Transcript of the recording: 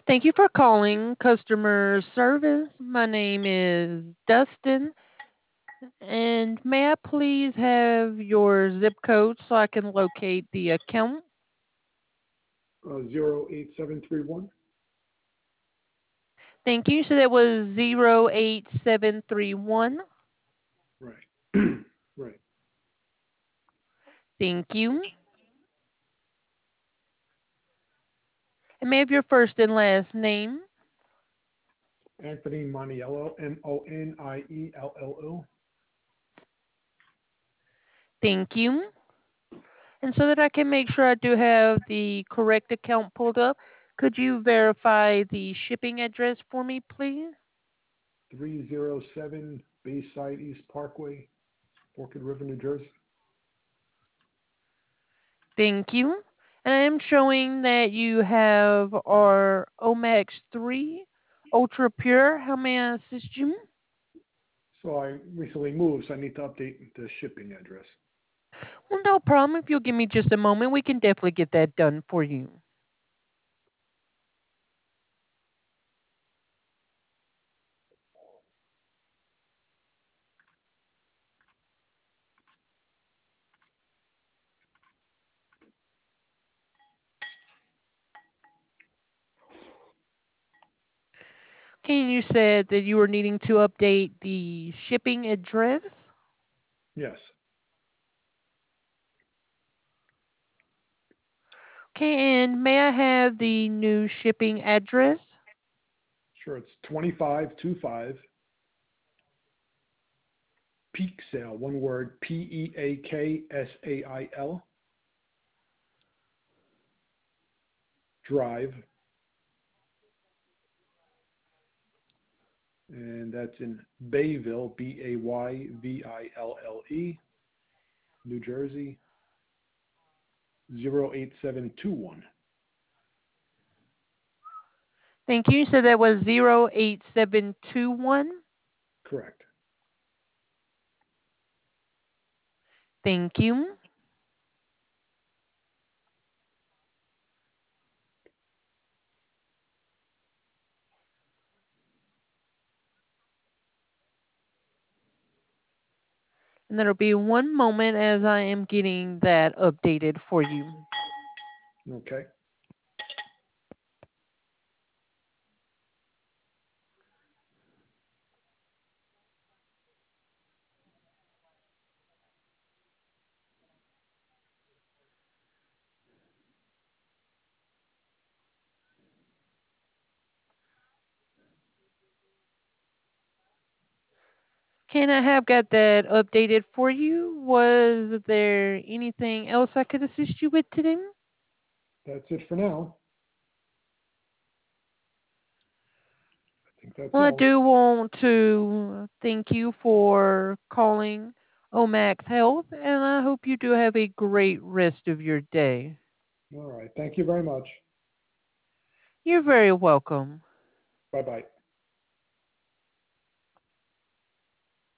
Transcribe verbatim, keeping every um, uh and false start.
Thank you for calling customer service. My name is Dustin, and may I please have your zip code so I can locate the account? Uh, zero eight seven three one. Thank you. So that was zero eight seven three one. Right. Right. Thank you. And may I have your first and last name? Anthony Maniello, M O N I E L L O. Thank you. And so that I can make sure I do have the correct account pulled up, could you verify the shipping address for me, please? three oh seven Bayside East Parkway, Forked River, New Jersey. Thank you. And I am showing that you have our Omax three Ultra Pure. How may I assist you? So I recently moved, so I need to update the shipping address. Well, no problem. If you'll give me just a moment, we can definitely get that done for you. Okay, and you said that you were needing to update the shipping address. Yes. Okay, and may I have the new shipping address? Sure. It's twenty-five twenty-five Peak Sale, one word, P E A K S A I L, Drive, and that's in Bayville, B A Y V I L L E, New Jersey, zero eight seven two one. Thank you. You said that was zero eight seven two one. Correct. Thank you. And there'll be one moment as I am getting that updated for you. Okay. Can I have got that updated for you? Was there anything else I could assist you with today? That's it for now. I think that's Well, I all. do want to thank you for calling Omax Health, and I hope you do have a great rest of your day. All right. Thank you very much. You're very welcome. Bye bye.